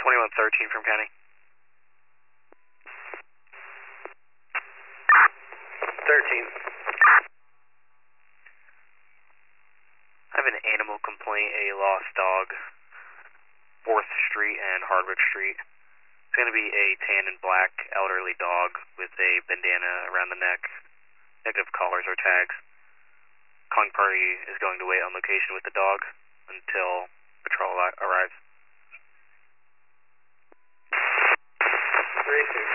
2113 from county. 13. I have an animal complaint, a lost dog, 4th Street and Hardwick Street. It's going to be a tan and black elderly dog with a bandana around the neck, negative collars or tags. Calling party is going to wait on location with the dog until patrol arrives. 3-2.